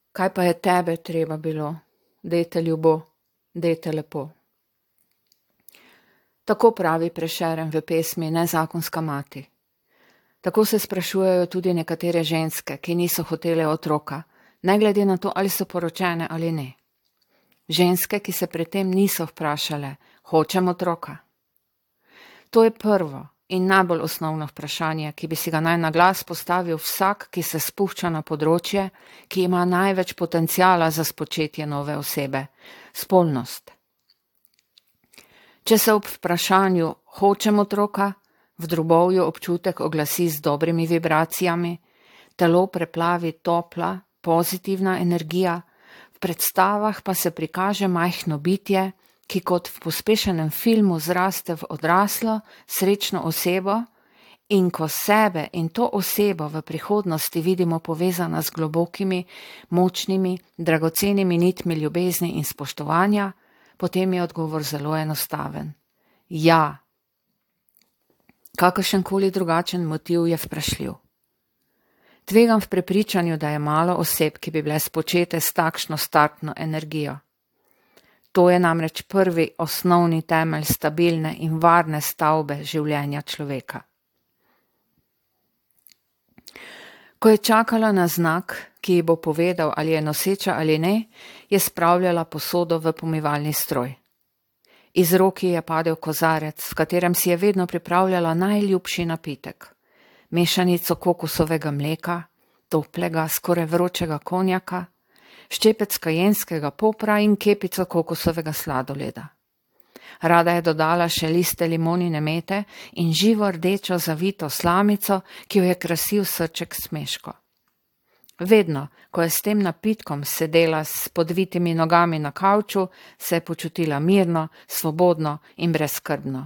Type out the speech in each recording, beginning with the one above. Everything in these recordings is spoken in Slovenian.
Kaj pa je tebe treba bilo? Dejte ljubo, dejte lepo. Tako pravi Prešeren v pesmi Nezakonska mati. Tako se sprašujejo tudi nekatere ženske, ki niso hotele otroka, ne glede na to, ali so poročene ali ne. Ženske, ki se predtem niso vprašale, hočem otroka. To je prvo in najbolj osnovno vprašanje, ki bi si ga naj na glas postavil vsak, ki se spušča na področje, ki ima največ potenciala za spočetje nove osebe, spolnost. Če se ob vprašanju hočem otroka, v drobovju občutek oglasi z dobrimi vibracijami, telo preplavi topla, pozitivna energija, v predstavah pa se prikaže majhno bitje, ki kot v pospešenem filmu zraste v odraslo, srečno osebo in ko sebe in to osebo v prihodnosti vidimo povezana z globokimi, močnimi, dragocenimi nitmi ljubezni in spoštovanja, potem je odgovor zelo enostaven. Ja. Kakršenkoli drugačen motiv je vprašljiv. Tvegam v prepričanju, da je malo oseb, ki bi bile spočete s takšno startno energijo. To je namreč prvi osnovni temelj stabilne in varne stavbe življenja človeka. Ko je čakala na znak, ki ji bo povedal, ali je noseča ali ne, je spravljala posodo v pomivalni stroj. Iz roki je padel kozarec, v katerem si je vedno pripravljala najljubši napitek. Mešanico kokosovega mleka, toplega, skoraj vročega konjaka, ščepec kajenskega popra in kepico kokosovega sladoleda. Rada je dodala še liste limonine mete in živo rdečo zavito slamico, ki jo je krasil srček smeško. Vedno, ko je s tem napitkom sedela s podvitimi nogami na kavču, se je počutila mirno, svobodno in brezskrbno.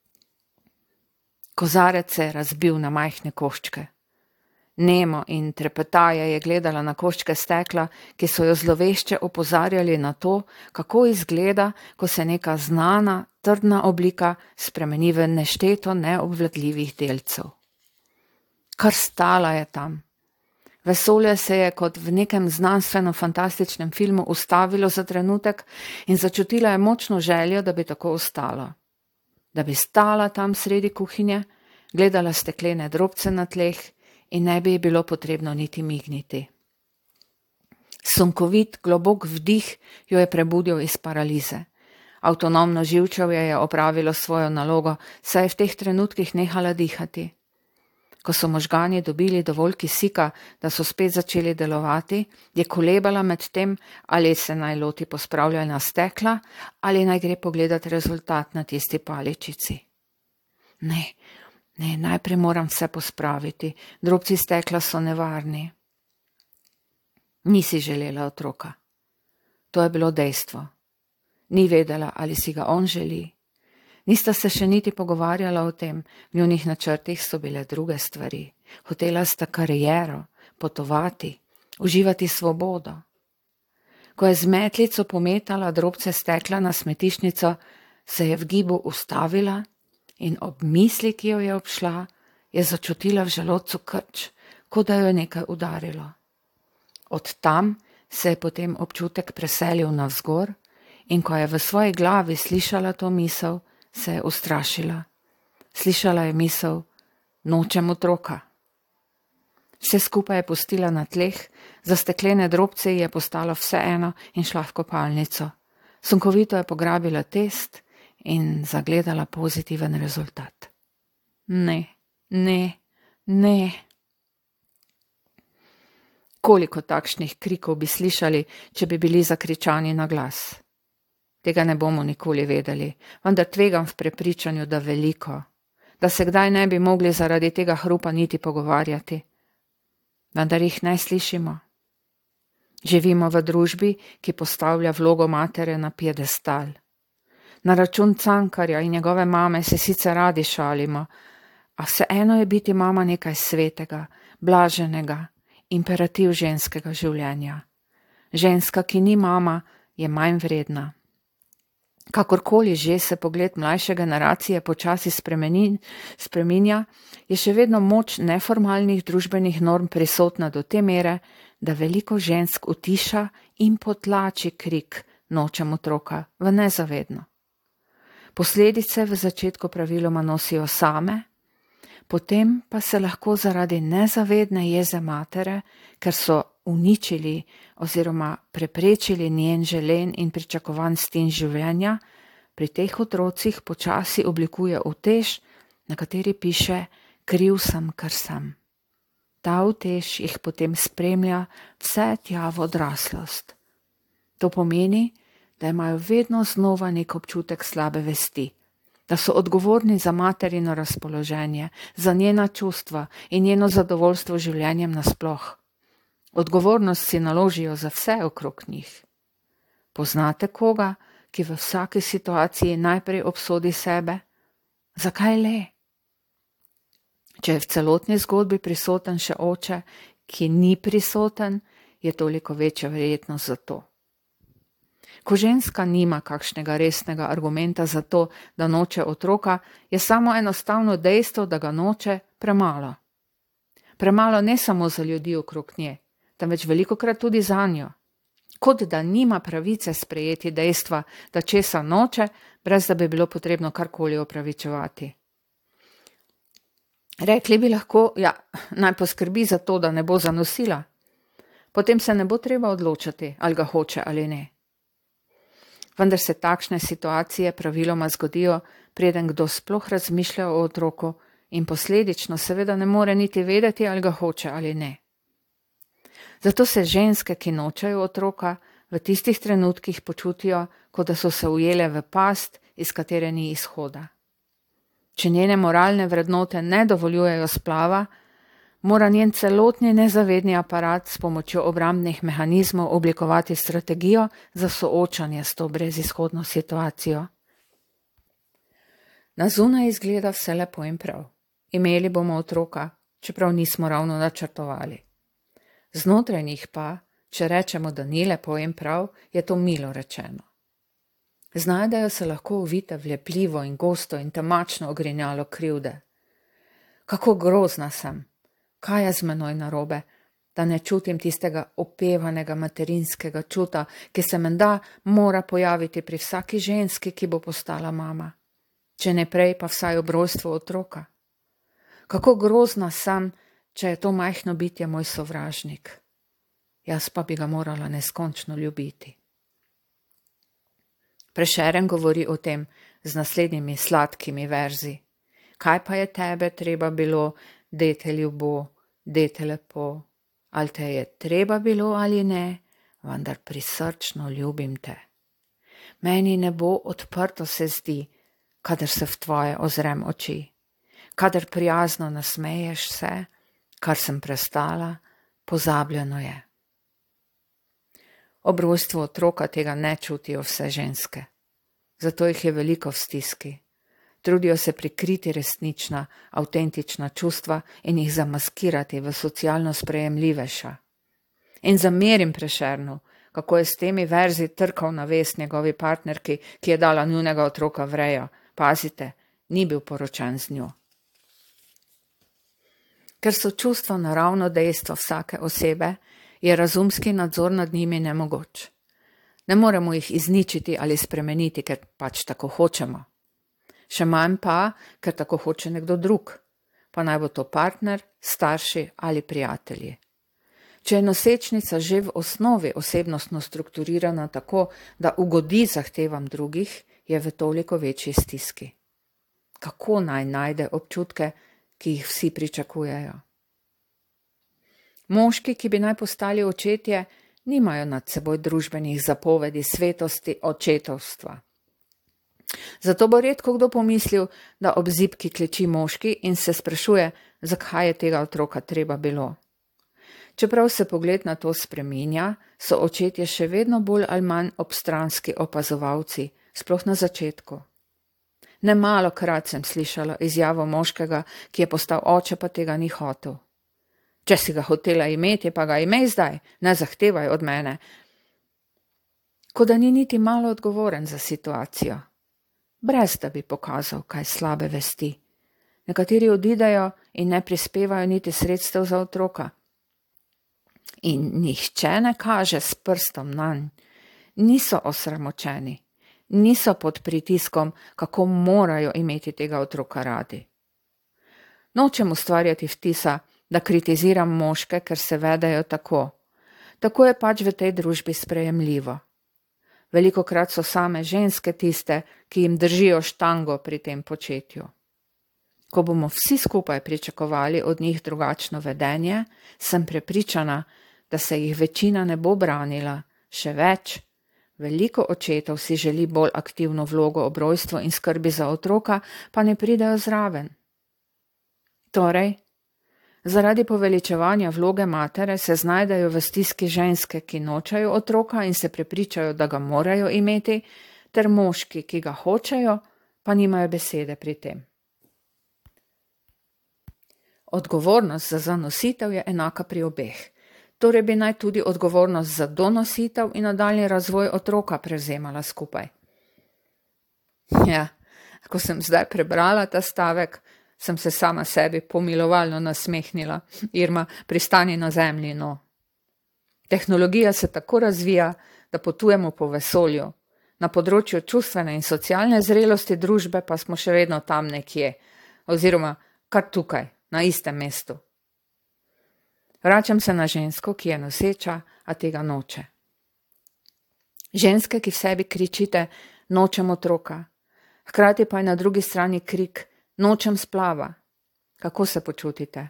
Kozarec se je razbil na majhne koščke. Nemo in trepetaje je gledala na koščke stekla, ki so jo zlovešče opozarjali na to, kako izgleda, ko se neka znana, trdna oblika spremeni v nešteto neobvladljivih delcev. Kar stala je tam. Vesolje se je kot v nekem znanstveno-fantastičnem filmu ustavilo za trenutek in začutila je močno željo, da bi tako ostalo. Da bi stala tam sredi kuhinje, gledala steklene drobce na tleh in ne bi ji bilo potrebno niti migniti. Sunkovit, globok vdih jo je prebudil iz paralize. Avtonomno živčevje je opravilo svojo nalogo, saj je v teh trenutkih nehala dihati. Ko so možgani dobili dovolj kisika, da so spet začeli delovati, je kolebala med tem, ali se naj loti pospravljanja stekla, ali naj gre pogledati rezultat na tisti paličici. Ne, najprej moram vse pospraviti, drobci stekla so nevarni. Nisi želela otroka. To je bilo dejstvo. Ni vedela, ali si ga on želi. Nista se še niti pogovarjala o tem, v njunih načrtih so bile druge stvari. Hotela sta kariero, potovati, uživati svobodo. Ko je z metlico pometala drobce stekla na smetišnico, se je v gibu ustavila in ob misli, ki jo je obšla, je začutila v želodcu krč, kot da jo je nekaj udarilo. Od tam se je potem občutek preselil navzgor in ko je v svoji glavi slišala to misel, se je ustrašila. Slišala je misel, nočem otroka. Vse skupaj je pustila na tleh, za steklene drobce ji je postalo vseeno in šla v kopalnico. Sunkovito je pograbila test in zagledala pozitiven rezultat. Ne. Koliko takšnih krikov bi slišali, če bi bili zakričani na glas? Tega ne bomo nikoli vedeli, vendar tvegam v prepričanju, da veliko, da se kdaj ne bi mogli zaradi tega hrupa niti pogovarjati. Vendar jih ne slišimo. Živimo v družbi, ki postavlja vlogo matere na piedestal. Na račun Cankarja in njegove mame se sicer radi šalimo, a vseeno je biti mama nekaj svetega, blaženega, imperativ ženskega življenja. Ženska, ki ni mama, je manj vredna. Kakorkoli že se pogled mlajše generacije počasi spreminja, je še vedno moč neformalnih družbenih norm prisotna do te mere, da veliko žensk utiša in potlači krik nočem otroka v nezavedno. Posledice v začetku praviloma nosijo same, potem pa se lahko zaradi nezavedne jeze matere, ker so uničili oziroma preprečili njen želen in pričakovan stil življenja, pri teh otrocih počasi oblikuje utež, na kateri piše kriv sem, kar sem. Ta utež jih potem spremlja vse tja v odraslost. To pomeni, da imajo vedno znova nek občutek slabe vesti, da so odgovorni za materino razpoloženje, za njena čustva in njeno zadovoljstvo življenjem nasploh. Odgovornost si naložijo za vse okrog njih. Poznate koga, ki v vsaki situaciji najprej obsodi sebe? Zakaj le? Če je v celotni zgodbi prisoten še oče, ki ni prisoten, je toliko večja verjetnost za to. Ko ženska nima kakšnega resnega argumenta za to, da noče otroka, je samo enostavno dejstvo, da ga noče, premalo. Premalo ne samo za ljudi okrog nje, temveč velikokrat tudi zanjo. Kot da nima pravice sprejeti dejstva, da česa noče, brez da bi bilo potrebno karkoli opravičevati. Rekli bi lahko, naj poskrbi za to, da ne bo zanosila. Potem se ne bo treba odločati, ali ga hoče ali ne. Vendar se takšne situacije praviloma zgodijo, preden kdo sploh razmišlja o otroku in posledično seveda ne more niti vedeti, ali ga hoče ali ne. Zato se ženske, ki nočejo otroka, v tistih trenutkih počutijo, kot da so se ujele v past, iz katere ni izhoda. Če njene moralne vrednote ne dovoljujejo splava, mora njen celotni nezavedni aparat s pomočjo obrambnih mehanizmov oblikovati strategijo za soočanje s to brezizhodno situacijo. Na zunaj izgleda vse lepo in prav. Imeli bomo otroka, čeprav nismo ravno načrtovali. Znotraj njih pa, če rečemo, da ni lepo in prav, je to milo rečeno. Znajdejo se lahko uvite v lepljivo in gosto in temačno ogrinjalo krivde. Kako grozna sem, kaj je z menoj narobe, da ne čutim tistega opevanega materinskega čuta, ki se menda mora pojaviti pri vsaki ženski, ki bo postala mama. Če ne prej, pa vsaj ob rojstvu otroka. Kako grozna sem, če je to majhno bitje moj sovražnik. Jaz pa bi ga morala neskončno ljubiti. Prešeren govori o tem z naslednjimi sladkimi verzi. Kaj pa je tebe treba bilo, dete ljubo, dete lepo, ali te je treba bilo ali ne, vendar prisrčno ljubim te. Meni nebo odprto se zdi, kadar se v tvoje ozrem oči, kadar prijazno nasmeješ se, kar sem prestala, pozabljeno je. Ob rojstvu otroka tega ne čutijo vse ženske. Zato jih je veliko v stiski. Trudijo se prikriti resnična, avtentična čustva in jih zamaskirati v socialno sprejemljivejša. In zamerim Prešernu, kako je s temi verzi trkal na vest njegovi partnerki, ki je dala njunega otroka v rejo. Pazite, ni bil poročen z njo. Ker so čustva naravno dejstvo vsake osebe, je razumski nadzor nad njimi nemogoč. Ne moremo jih izničiti ali spremeniti, ker pač tako hočemo. Še manj pa, ker tako hoče nekdo drug, pa naj bo to partner, starši ali prijatelji. Če je nosečnica že v osnovi osebnostno strukturirana tako, da ugodi zahtevam drugih, je v toliko večji stiski. Kako naj najde občutke, ki jih vsi pričakujejo? Moški, ki bi naj postali očetje, nimajo nad seboj družbenih zapovedi svetosti očetovstva. Zato bo redko kdo pomislil, da ob zibki kleči moški in se sprašuje, zakaj je tega otroka treba bilo. Čeprav se pogled na to spreminja, so očetje še vedno bolj ali manj obstranski opazovalci, sploh na začetku. Nemalokrat sem slišala izjavo moškega, ki je postal oče, pa tega ni hotel. Če si ga hotela imeti, pa ga imej zdaj, ne zahtevaj od mene. Kot da ni niti malo odgovoren za situacijo. Brez da bi pokazal, kaj slabe vesti. Nekateri odidejo in ne prispevajo niti sredstev za otroka. In nihče ne kaže s prstom nanj. Niso osramočeni, niso pod pritiskom, kako morajo imeti tega otroka radi. Nočem ustvarjati vtisa, da kritiziram moške, ker se vedejo tako. Tako je pač v tej družbi sprejemljivo. Velikokrat so same ženske tiste, ki jim držijo štango pri tem početju. Ko bomo vsi skupaj pričakovali od njih drugačno vedenje, sem prepričana, da se jih večina ne bo branila, še več. Veliko očetov si želi bolj aktivno vlogo ob rojstvu in skrbi za otroka, pa ne pridejo zraven. Torej, zaradi poveličevanja vloge matere se znajdejo v stiski ženske, ki nočejo otroka in se prepričajo, da ga morajo imeti, ter moški, ki ga hočejo, pa nimajo besede pri tem. Odgovornost za zanositev je enaka pri obeh. Torej bi naj tudi odgovornost za donositev in nadaljnji razvoj otroka prevzemala skupaj. Ja, ko sem zdaj prebrala ta stavek, sem se sama sebi pomilovalno nasmehnila. Irma, pristani na zemlji, no. Tehnologija se tako razvija, da potujemo po vesolju. Na področju čustvene in socialne zrelosti družbe pa smo še vedno tam nekje, oziroma kar tukaj, na istem mestu. Vračam se na žensko, ki je noseča, a tega noče. Ženske, ki v sebi kričite, nočem otroka, hkrati pa je na drugi strani krik, nočem splava. Kako se počutite?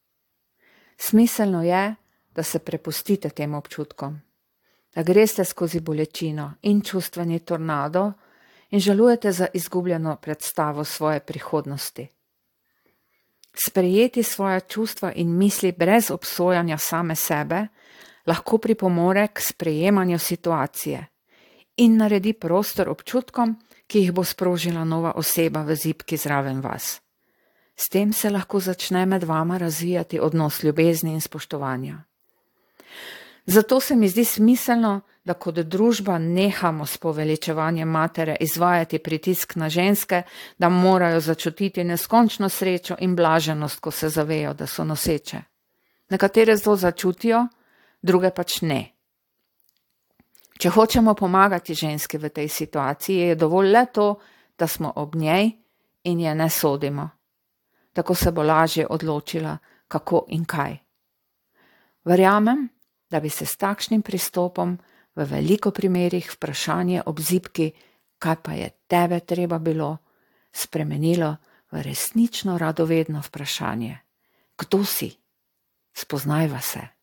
Smiselno je, da se prepustite tem občutkom, da greste skozi bolečino in čustveni tornado in žalujete za izgubljeno predstavo svoje prihodnosti. Sprejeti svoja čustva in misli brez obsojanja same sebe lahko pripomore k sprejemanju situacije in naredi prostor občutkom, ki jih bo sprožila nova oseba v zibki zraven vas. S tem se lahko začne med vama razvijati odnos ljubezni in spoštovanja. Zato se mi zdi smiselno, da kot družba nehamo s poveličevanjem matere izvajati pritisk na ženske, da morajo začutiti neskončno srečo in blaženost, ko se zavejo, da so noseče. Nekatere to začutijo, druge pač ne. Če hočemo pomagati ženski v tej situaciji, je dovolj le to, da smo ob njej in je ne sodimo. Tako se bo lažje odločila, kako in kaj. Verjamem, da bi se s takšnim pristopom v veliko primerih vprašanje ob zibki, kaj pa je tebe treba bilo, spremenilo v resnično radovedno vprašanje. Kdo si? Spoznajva se.